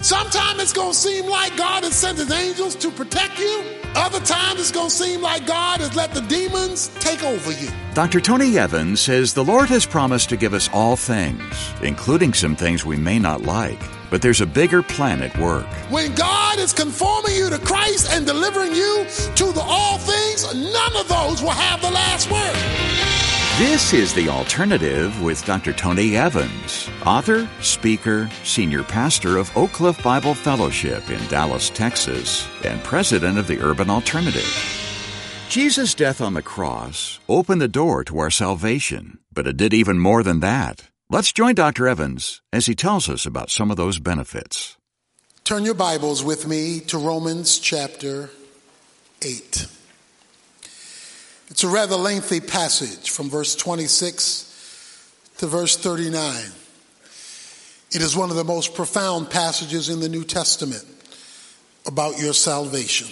Sometimes it's going to seem like God has sent his angels to protect you. Other times it's going to seem like God has let the demons take over you. Dr. Tony Evans says the Lord has promised to give us all things, including some things we may not like. But there's a bigger plan at work. When God is conforming you to Christ and delivering you to the all things, none of those will have the last word. This is The Alternative with Dr. Tony Evans, author, speaker, senior pastor of Oak Cliff Bible Fellowship in Dallas, Texas, and president of the Urban Alternative. Jesus' death on the cross opened the door to our salvation, but it did even more than that. Let's join Dr. Evans as he tells us about some of those benefits. Turn your Bibles with me to Romans chapter 8. It's a rather lengthy passage from verse 26 to verse 39. It is one of the most profound passages in the New Testament about your salvation.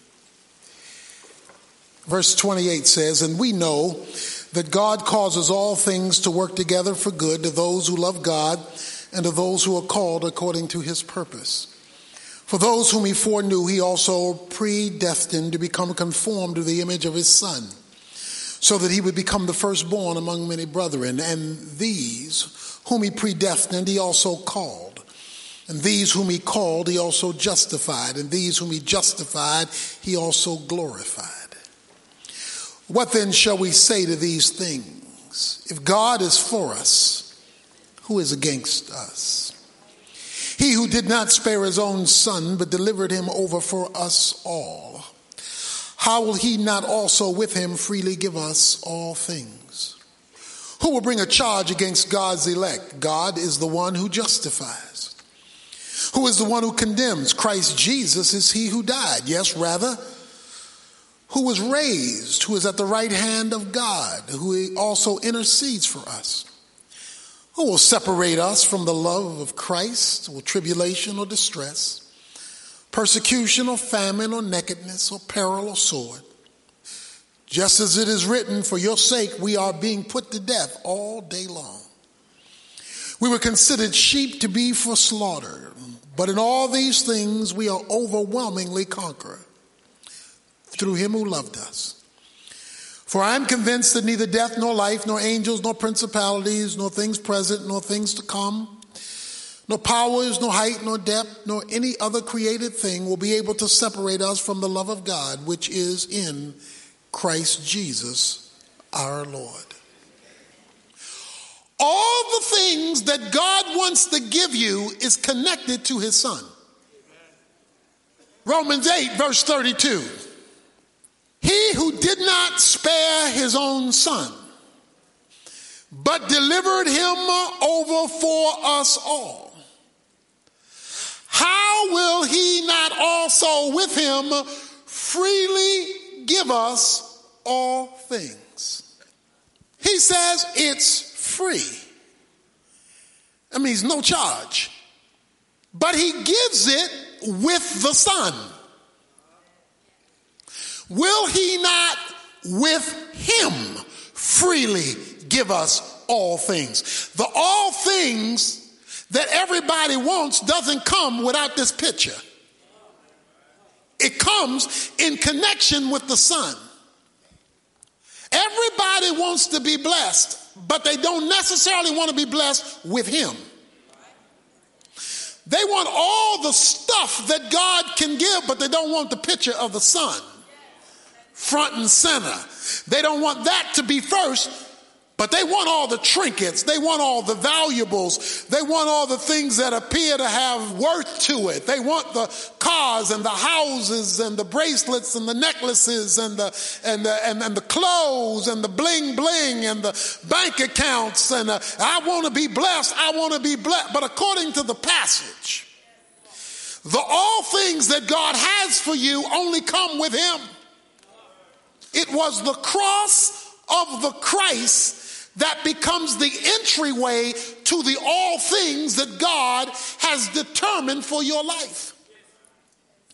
Verse 28 says, "And we know that God causes all things to work together for good to those who love God and to those who are called according to his purpose. For those whom he foreknew, he also predestined to become conformed to the image of his Son, so that he would become the firstborn among many brethren. And these whom he predestined, he also called. And these whom he called, he also justified. And these whom he justified, he also glorified. What then shall we say to these things? If God is for us, who is against us? He who did not spare his own Son, but delivered him over for us all, how will he not also with him freely give us all things? Who will bring a charge against God's elect? God is the one who justifies. Who is the one who condemns? Christ Jesus is he who died. Yes, rather, who was raised, who is at the right hand of God, who also intercedes for us. Who will separate us from the love of Christ? Will tribulation or distress, persecution or famine or nakedness or peril or sword? Just as it is written, for your sake we are being put to death all day long. We were considered sheep to be for slaughter, but in all these things we are overwhelmingly conquerors through him who loved us. For I am convinced that neither death nor life, nor angels, nor principalities, nor things present, nor things to come, nor powers, nor height, nor depth, nor any other created thing will be able to separate us from the love of God, which is in Christ Jesus our Lord. All the things that God wants to give you is connected to his Son. Romans 8, verse 32. He who did not spare his own Son, but delivered him over for us all, how will he not also with him freely give us all things? He says it's free. That means no charge. But he gives it with the Son. Will he not with him freely give us all things? The all things that everybody wants doesn't come without this picture. It comes in connection with the Son. Everybody wants to be blessed, but they don't necessarily want to be blessed with him. They want all the stuff that God can give, but they don't want the picture of the Son front and center. They don't want that to be first, but they want all the trinkets. They want all the valuables. They want all the things that appear to have worth to it. They want the cars and the houses and the bracelets and the necklaces and the clothes and the bling bling and the bank accounts. And I want to be blessed. I want to be blessed. But according to the passage, the all things that God has for you only come with him. It was the cross of the Christ that becomes the entryway to the all things that God has determined for your life.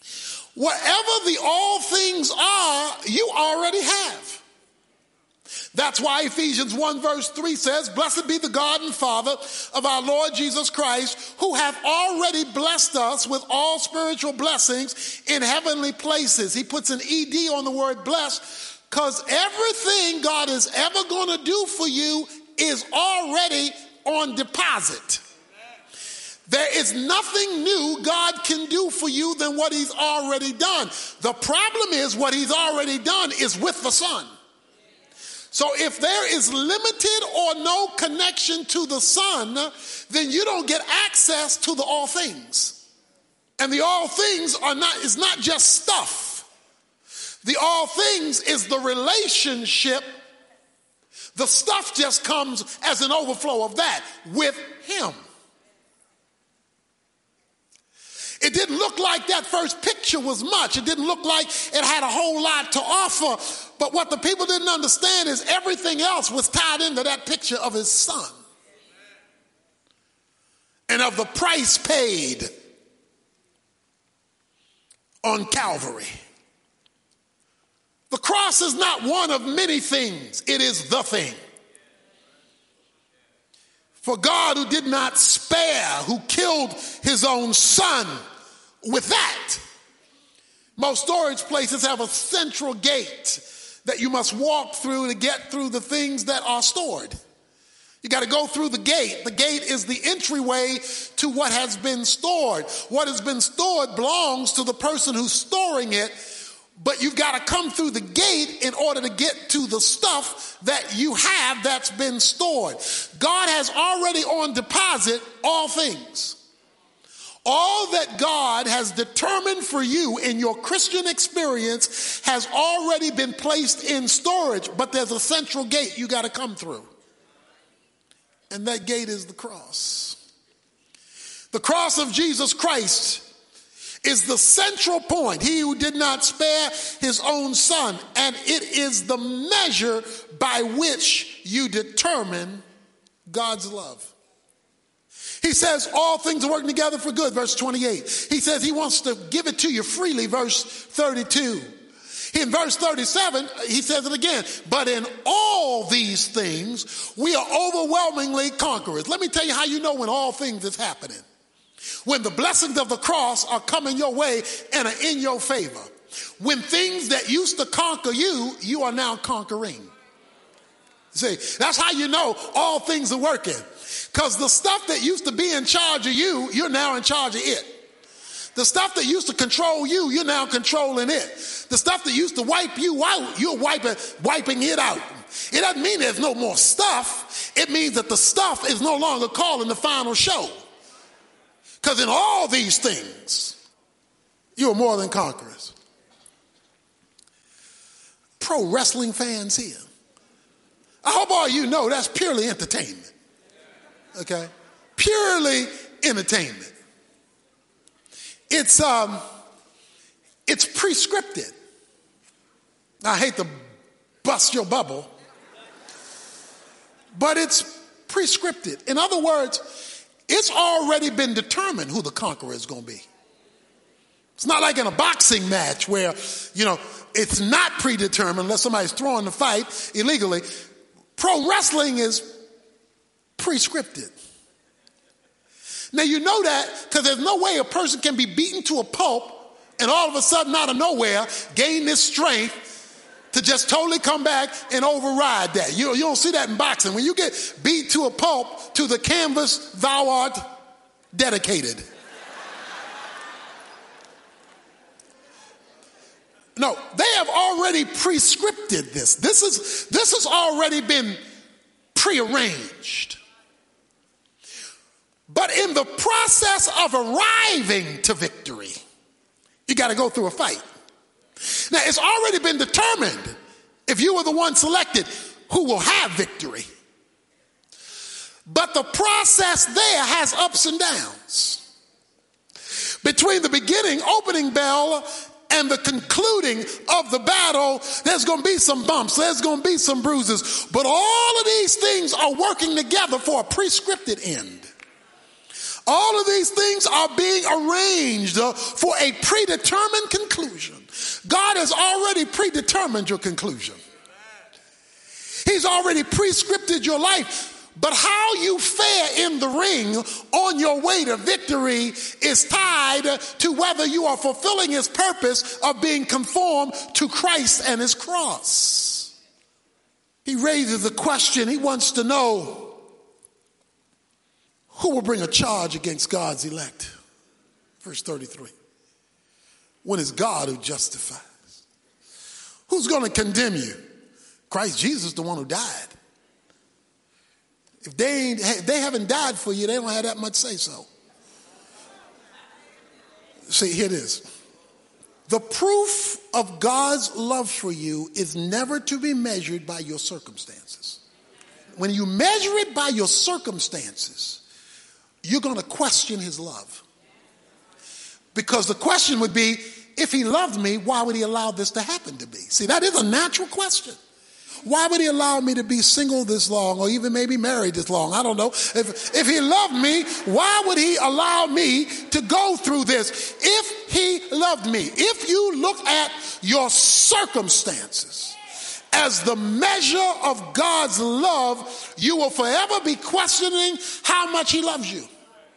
Whatever the all things are, you already have. That's why Ephesians 1 verse 3 says, "Blessed be the God and Father of our Lord Jesus Christ, who hath already blessed us with all spiritual blessings in heavenly places." He puts an ED on the word blessed because everything God is ever going to do for you is already on deposit. There is nothing new God can do for you than what he's already done. The problem is what he's already done is with the Son. So if there is limited or no connection to the Son, then you don't get access to the all things. And the all things is not just stuff. The all things is the relationship. The stuff just comes as an overflow of that with him. It didn't look like that first picture was much. It didn't look like it had a whole lot to offer. But what the people didn't understand is everything else was tied into that picture of his Son and of the price paid on Calvary. The cross is not one of many things. It is the thing. For God, who did not spare, who killed his own Son with that. Most storage places have a central gate that you must walk through to get through the things that are stored. You got to go through the gate. The gate is the entryway to what has been stored. What has been stored belongs to the person who's storing it, but you've got to come through the gate in order to get to the stuff that you have that's been stored. God has already on deposit all things. All that God has determined for you in your Christian experience has already been placed in storage, but there's a central gate you got to come through. And that gate is the cross. The cross of Jesus Christ is the central point. He who did not spare his own Son, and it is the measure by which you determine God's love. He says all things are working together for good, verse 28. He says he wants to give it to you freely, verse 32. In verse 37, he says it again. But in all these things, we are overwhelmingly conquerors. Let me tell you how you know when all things is happening. When the blessings of the cross are coming your way and are in your favor. When things that used to conquer you, you are now conquering. See, that's how you know all things are working. Because the stuff that used to be in charge of you, you're now in charge of it. The stuff that used to control you, you're now controlling it. The stuff that used to wipe you out, you're wiping it out. It doesn't mean there's no more stuff. It means that the stuff is no longer calling the final show. Because in all these things, you are more than conquerors. Pro wrestling fans here. I hope all you know that's purely entertainment. Okay? Purely entertainment. It's prescripted. I hate to bust your bubble, but it's prescripted. In other words, it's already been determined who the conqueror is going to be. It's not like in a boxing match where, it's not predetermined unless somebody's throwing the fight illegally. Pro wrestling is prescripted. Now you know that because there's no way a person can be beaten to a pulp and all of a sudden out of nowhere gain this strength to just totally come back and override that. You don't see that in boxing. When you get beat to a pulp, to the canvas thou art dedicated. No, they have already prescripted this. This has already been prearranged. But in the process of arriving to victory, you got to go through a fight. Now, it's already been determined, if you were the one selected, who will have victory. But the process there has ups and downs. Between the beginning, opening bell, and the concluding of the battle, there's going to be some bumps, there's going to be some bruises. But all of these things are working together for a prescripted end. All of these things are being arranged for a predetermined conclusion. God has already predetermined your conclusion. He He's already prescripted your life. But how you fare in the ring on your way to victory is tied to whether you are fulfilling his purpose of being conformed to Christ and his cross. He raises the question. He wants to know, who will bring a charge against God's elect? Verse 33. When it's God who justifies. Who's going to condemn you? Christ Jesus, the one who died. If they haven't died for you, they don't have that much say so. See, here it is. The proof of God's love for you is never to be measured by your circumstances. When you measure it by your circumstances, you're going to question his love. Because the question would be, if he loved me, why would he allow this to happen to me? See, that is a natural question. Why would he allow me to be single this long, or even maybe married this long? I don't know. If he loved me, why would he allow me to go through this? If he loved me, if you look at your circumstances as the measure of God's love, you will forever be questioning how much he loves you.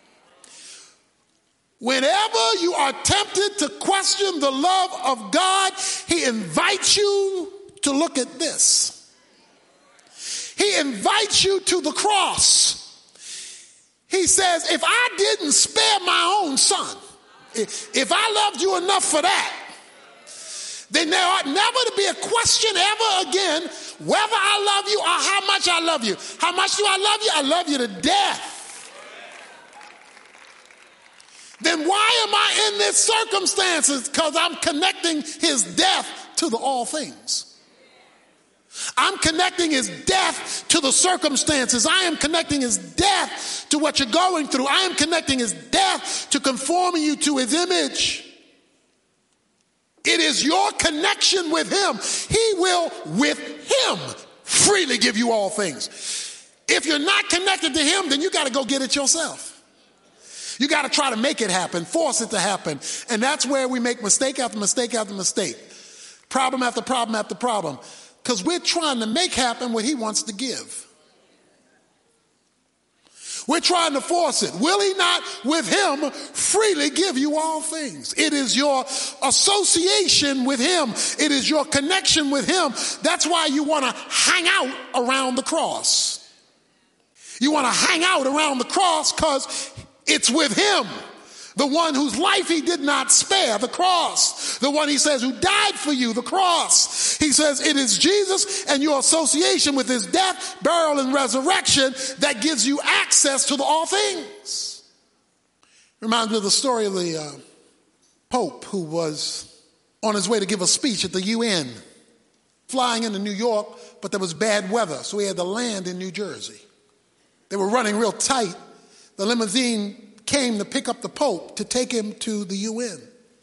Whenever you are tempted to question the love of God, he invites you to look at this. He invites you to the cross. He says, if I didn't spare my own son, if I loved you enough for that, then there ought never to be a question ever again whether I love you or how much I love you. How much do I love you? I love you to death. Then why am I in this circumstances? Because I'm connecting his death to the all things. I'm connecting his death to the circumstances. I am connecting his death to what you're going through. I am connecting his death to conforming you to his image. It is your connection with him. He will, with him, freely give you all things. If you're not connected to him, then you got to go get it yourself. You got to try to make it happen, force it to happen. And that's where we make mistake after mistake after mistake. Problem after problem after problem. Because we're trying to make happen what he wants to give. We're trying to force it. Will he not, with him, freely give you all things? It is your association with him. It is your connection with him. That's why you want to hang out around the cross. You want to hang out around the cross because it's with him. The one whose life he did not spare, the cross. The one he says who died for you, the cross. He says it is Jesus and your association with his death, burial, and resurrection that gives you access to the all things. Reminds me of the story of the Pope who was on his way to give a speech at the UN, flying into New York, but there was bad weather, so he had to land in New Jersey. They were running real tight. The limousine came to pick up the Pope to take him to the UN.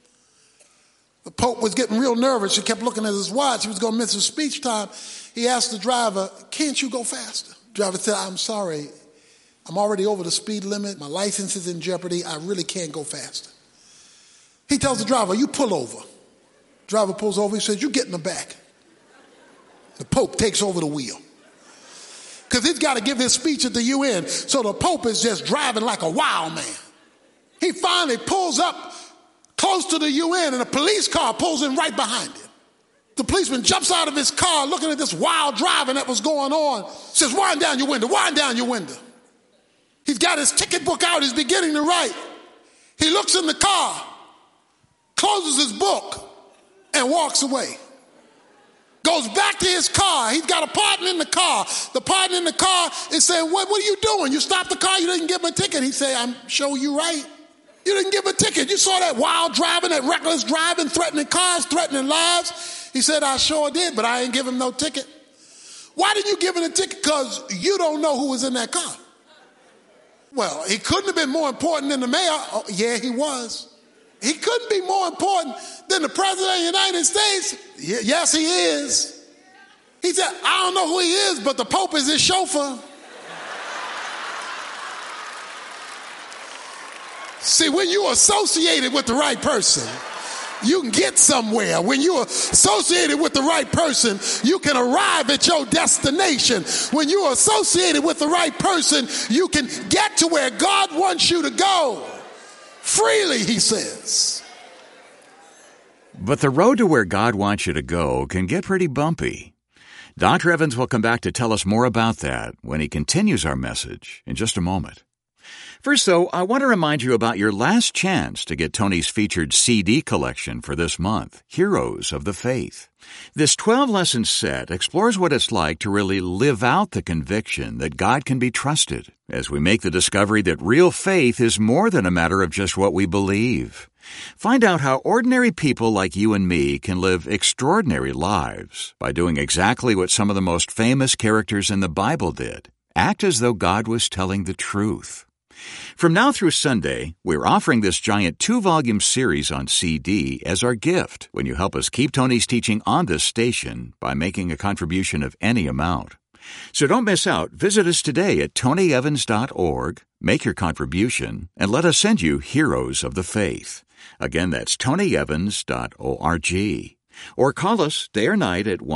The Pope was getting real nervous. He kept looking at his watch. He was going to miss his speech time. He asked the driver, can't you go faster? The driver said, I'm sorry. I'm already over the speed limit. My license is in jeopardy. I really can't go faster. He tells the driver, you pull over. The driver pulls over. He says, you get in the back. The Pope takes over the wheel. Because he's got to give his speech at the UN. So the Pope is just driving like a wild man. He finally pulls up close to the UN and a police car pulls in right behind him. The policeman jumps out of his car looking at this wild driving that was going on. Says, wind down your window, wind down your window. He's got his ticket book out. He's beginning to write. He looks in the car, closes his book, and walks away. Goes back to his car. He's got a partner in the car. The partner in the car is saying, what are you doing? You stopped the car, you didn't give him a ticket. He said, I'm showing you right. You didn't give him a ticket. You saw that wild driving, that reckless driving, threatening cars, threatening lives. He said, I sure did, but I ain't give him no ticket. Why didn't you give him a ticket? Because you don't know who was in that car. Well, he couldn't have been more important than the mayor. Oh, yeah, he was. He couldn't be more important than the president of the United States. Yes, he is. He said, I don't know who he is, but the Pope is his chauffeur. See, when you associated with the right person, You can get somewhere. When you're associated with the right person, you can arrive at your destination. When you're associated with the right person, you can get to where God wants you to go. Freely, he says. But the road to where God wants you to go can get pretty bumpy. Dr. Evans will come back to tell us more about that when he continues our message in just a moment. First, though, I want to remind you about your last chance to get Tony's featured CD collection for this month, Heroes of the Faith. This 12-lesson set explores what it's like to really live out the conviction that God can be trusted as we make the discovery that real faith is more than a matter of just what we believe. Find out how ordinary people like you and me can live extraordinary lives by doing exactly what some of the most famous characters in the Bible did. Act as though God was telling the truth. From now through Sunday, we're offering this giant 2-volume series on CD as our gift when you help us keep Tony's teaching on this station by making a contribution of any amount. So don't miss out. Visit us today at tonyevans.org, make your contribution, and let us send you Heroes of the Faith. Again, that's tonyevans.org. Or call us day or night at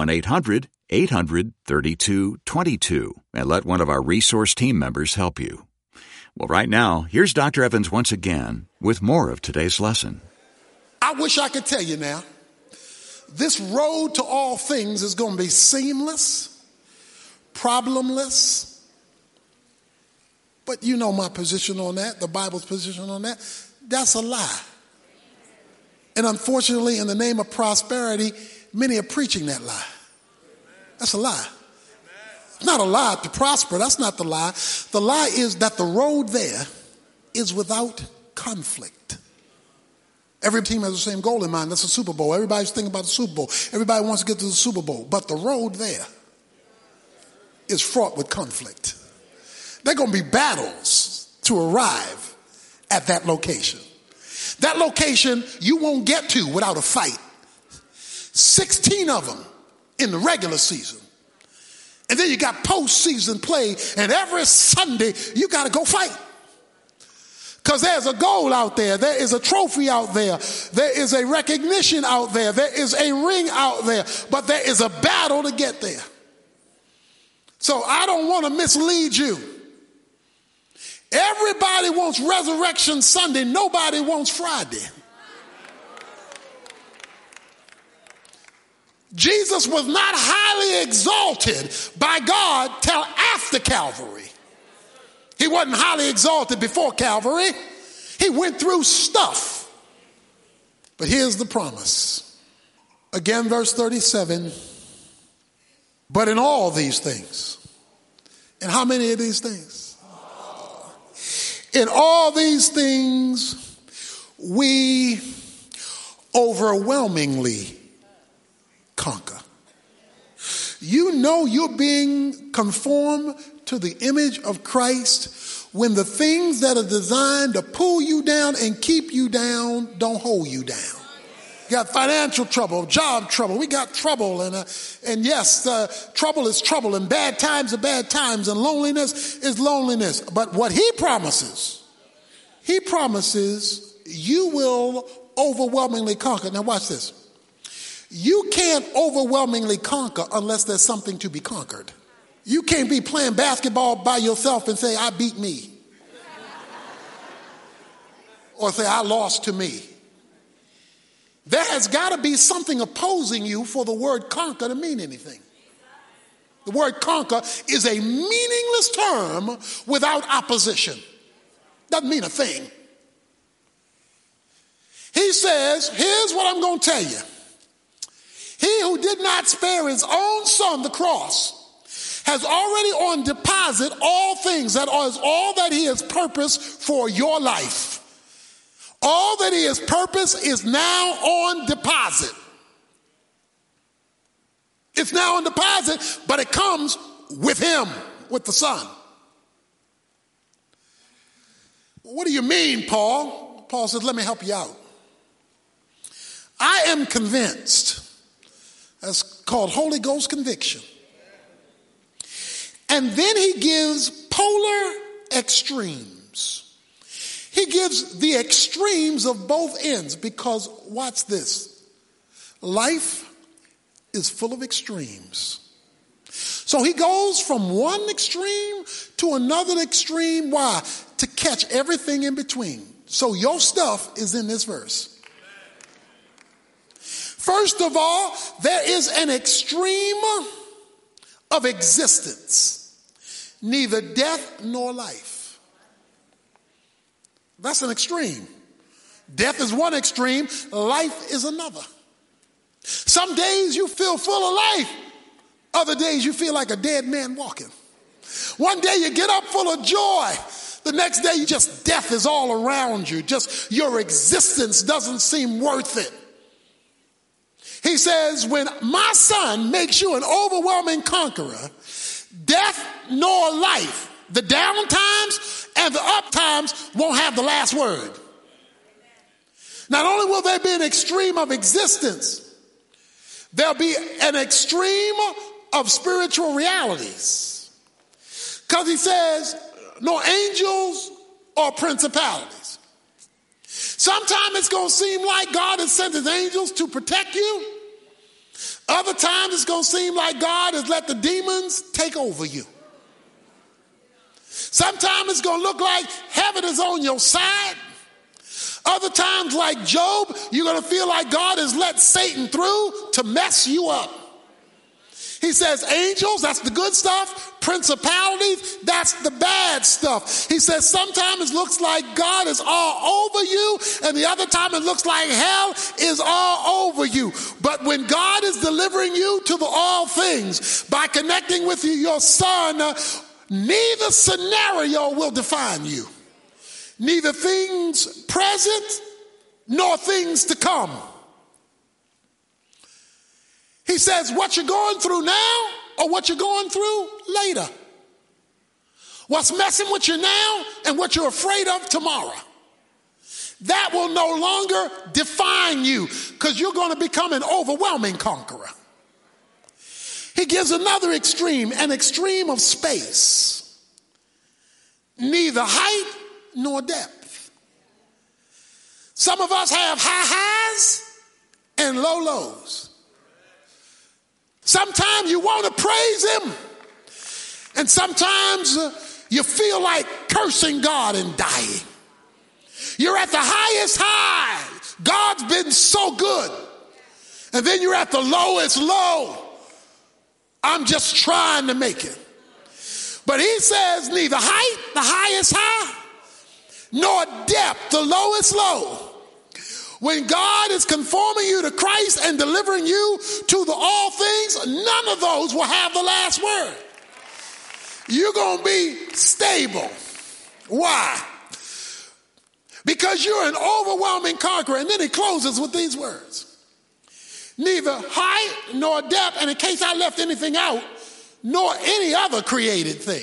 1-800-800-3222 and let one of our resource team members help you. Well, right now, here's Dr. Evans once again with more of today's lesson. I wish I could tell you now, this road to all things is going to be seamless, problemless. But you know my position on that, the Bible's position on that. That's a lie. And unfortunately, in the name of prosperity, many are preaching that lie. That's a lie. It's not a lie to prosper. That's not the lie. The lie is that the road there is without conflict. Every team has the same goal in mind. That's the Super Bowl. Everybody's thinking about the Super Bowl. Everybody wants to get to the Super Bowl. But the road there is fraught with conflict. There are going to be battles to arrive at that location. That location you won't get to without a fight. 16 of them in the regular season. And then you got postseason play, and every Sunday you got to go fight. Because there's a goal out there. There is a trophy out there. There is a recognition out there. There is a ring out there. But there is a battle to get there. So I don't want to mislead you. Everybody wants Resurrection Sunday. Nobody wants Friday. Jesus was not highly exalted by God till after Calvary. He wasn't highly exalted before Calvary. He went through stuff. But here's the promise. Again, verse 37. But in all these things. And how many of these things? In all these things, we overwhelmingly conquer. You know you're being conformed to the image of Christ when the things that are designed to pull you down and keep you down don't hold you down. You got financial trouble, job trouble. We got trouble, and yes, trouble is trouble, and bad times are bad times, and loneliness is loneliness. But what he promises you will overwhelmingly conquer. Now watch this. You can't overwhelmingly conquer unless there's something to be conquered. You can't be playing basketball by yourself and say, I beat me. Or say, I lost to me. There has got to be something opposing you for the word conquer to mean anything. The word conquer is a meaningless term without opposition. Doesn't mean a thing. He says, here's what I'm going to tell you. He who did not spare his own son, the cross, has already on deposit all things. That is all that he has purposed for your life. All that he has purposed is now on deposit. It's now on deposit, but it comes with him, with the Son. What do you mean, Paul? Paul says, let me help you out. I am convinced. That's called Holy Ghost conviction. And then he gives polar extremes. He gives the extremes of both ends because, watch this, life is full of extremes. So he goes from one extreme to another extreme. Why? To catch everything in between. So your stuff is in this verse. First of all, there is an extreme of existence, neither death nor life. That's an extreme. Death is one extreme, life is another. Some days you feel full of life, other days you feel like a dead man walking. One day you get up full of joy, the next day death is all around you. Just your existence doesn't seem worth it. He says, when my son makes you an overwhelming conqueror, death nor life, the down times and the up times won't have the last word. Not only will there be an extreme of existence, there'll be an extreme of spiritual realities. Because he says, nor angels or principalities. Sometimes it's going to seem like God has sent his angels to protect you. Other times it's going to seem like God has let the demons take over you. Sometimes it's going to look like heaven is on your side. Other times, like Job, you're going to feel like God has let Satan through to mess you up. He says angels, that's the good stuff. Principalities, that's the bad stuff. He says sometimes it looks like God is all over you, and the other time it looks like hell is all over you. But when God is delivering you to the all things by connecting with your son, neither scenario will define you. Neither things present nor things to come. He says what you're going through now or what you're going through later. What's messing with you now and what you're afraid of tomorrow. That will no longer define you because you're going to become an overwhelming conqueror. He gives another extreme, an extreme of space. Neither height nor depth. Some of us have high highs and low lows. Sometimes you want to praise him, and sometimes you feel like cursing God and dying. You're at the highest high. God's been so good. And then you're at the lowest low. I'm just trying to make it. But he says neither height, the highest high, nor depth, the lowest low. When God is conforming you to Christ and delivering you to the all things, none of those will have the last word. You're going to be stable. Why? Because you're an overwhelming conqueror. And then he closes with these words. Neither height nor depth, and in case I left anything out, nor any other created thing.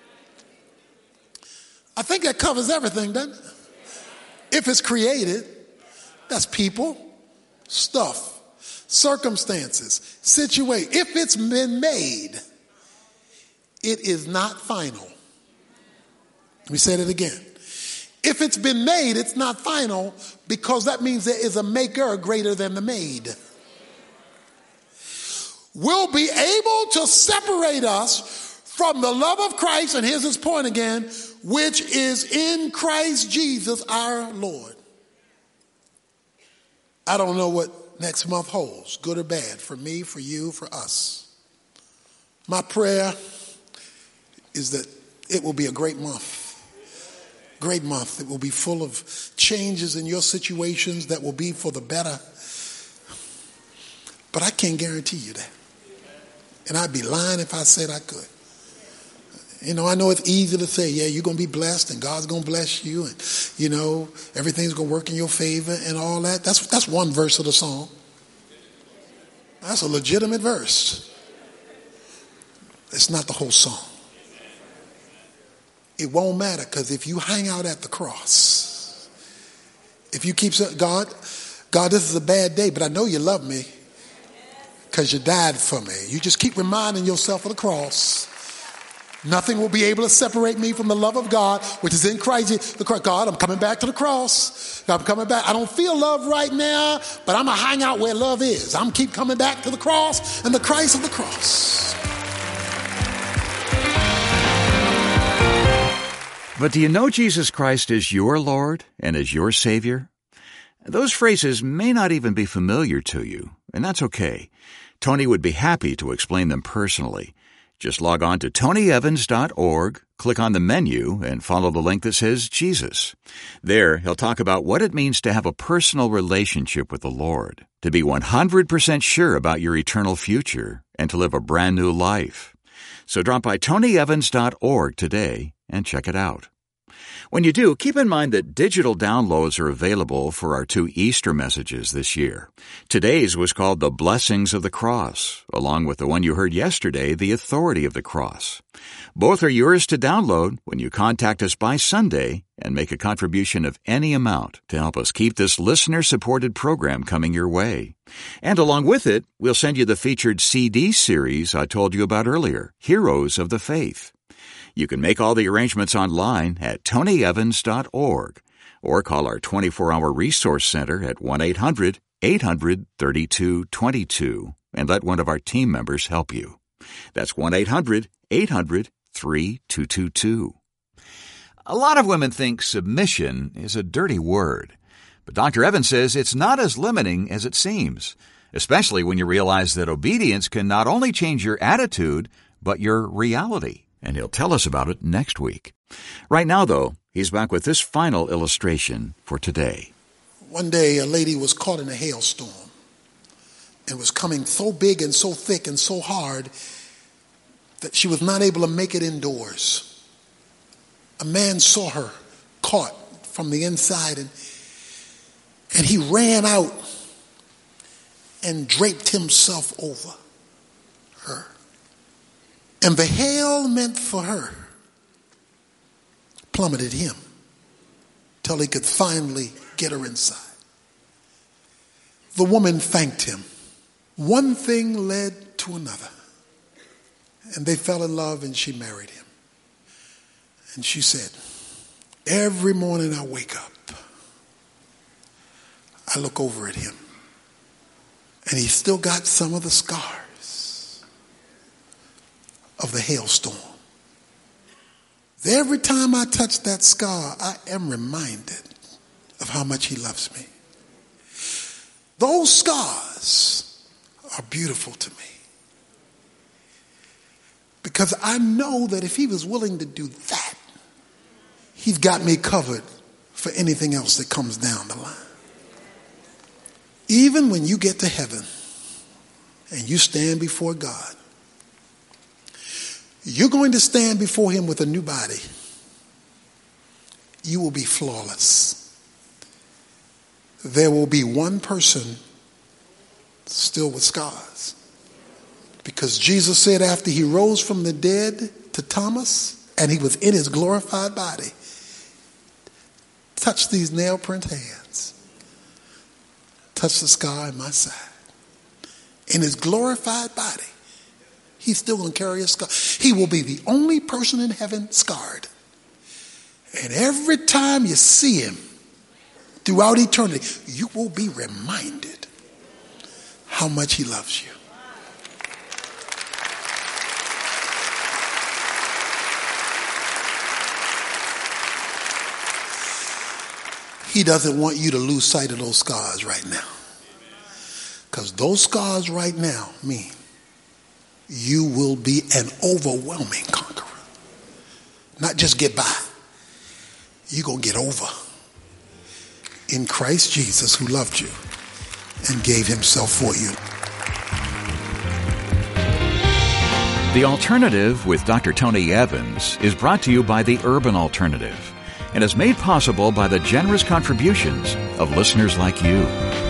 I think that covers everything, doesn't it? If it's created, that's people, stuff, circumstances, situation. If it's been made, it is not final. Let me say that again. If it's been made, it's not final because that means there is a maker greater than the made. Will be able to separate us from the love of Christ, and here's his point again, which is in Christ Jesus our Lord. I don't know what next month holds, good or bad, for me, for you, for us. My prayer is that it will be a great month. Great month. It will be full of changes in your situations that will be for the better. But I can't guarantee you that. And I'd be lying if I said I could. You know, I know it's easy to say, yeah, you're going to be blessed and God's going to bless you and, you know, everything's going to work in your favor and all that. That's one verse of the song. That's a legitimate verse. It's not the whole song. It won't matter because if you hang out at the cross, if you keep saying, God, this is a bad day, but I know you love me because you died for me. You just keep reminding yourself of the cross. Nothing will be able to separate me from the love of God, which is in Christ. God, I'm coming back to the cross. I'm coming back. I don't feel love right now, but I'm going to hang out where love is. I'm keep coming back to the cross and the Christ of the cross. But do you know Jesus Christ is your Lord and is your Savior? Those phrases may not even be familiar to you, and that's okay. Tony would be happy to explain them personally. Just log on to tonyevans.org, click on the menu, and follow the link that says Jesus. There, he'll talk about what it means to have a personal relationship with the Lord, to be 100% sure about your eternal future, and to live a brand new life. So drop by tonyevans.org today and check it out. When you do, keep in mind that digital downloads are available for our 2 Easter messages this year. Today's was called The Blessings of the Cross, along with the one you heard yesterday, The Authority of the Cross. Both are yours to download when you contact us by Sunday and make a contribution of any amount to help us keep this listener-supported program coming your way. And along with it, we'll send you the featured CD series I told you about earlier, Heroes of the Faith. You can make all the arrangements online at tonyevans.org or call our 24-hour resource center at 1-800-800-3222 and let one of our team members help you. That's 1-800-800-3222. A lot of women think submission is a dirty word, but Dr. Evans says it's not as limiting as it seems, especially when you realize that obedience can not only change your attitude, but your reality. And he'll tell us about it next week. Right now, though, he's back with this final illustration for today. One day, a lady was caught in a hailstorm. It was coming so big and so thick and so hard that she was not able to make it indoors. A man saw her caught from the inside, and he ran out and draped himself over her. And the hail meant for her plummeted him till he could finally get her inside. The woman thanked him. One thing led to another. And they fell in love and she married him. And she said, every morning I wake up, I look over at him. And he's still got some of the scars of the hailstorm. Every time I touch that scar, I am reminded of how much he loves me. Those scars are beautiful to me because I know that if he was willing to do that, he's got me covered for anything else that comes down the line. Even when you get to heaven and you stand before God, you're going to stand before him with a new body. You will be flawless. There will be one person still with scars. Because Jesus said after he rose from the dead to Thomas, and he was in his glorified body, touch these nail print hands. Touch the scar in my side. In his glorified body, he's still going to carry a scar. He will be the only person in heaven scarred. And every time you see him throughout eternity, you will be reminded how much he loves you. He doesn't want you to lose sight of those scars right now. Because those scars right now mean you will be an overwhelming conqueror. Not just get by. You're going to get over. In Christ Jesus, who loved you and gave himself for you. The Alternative with Dr. Tony Evans is brought to you by the Urban Alternative and is made possible by the generous contributions of listeners like you.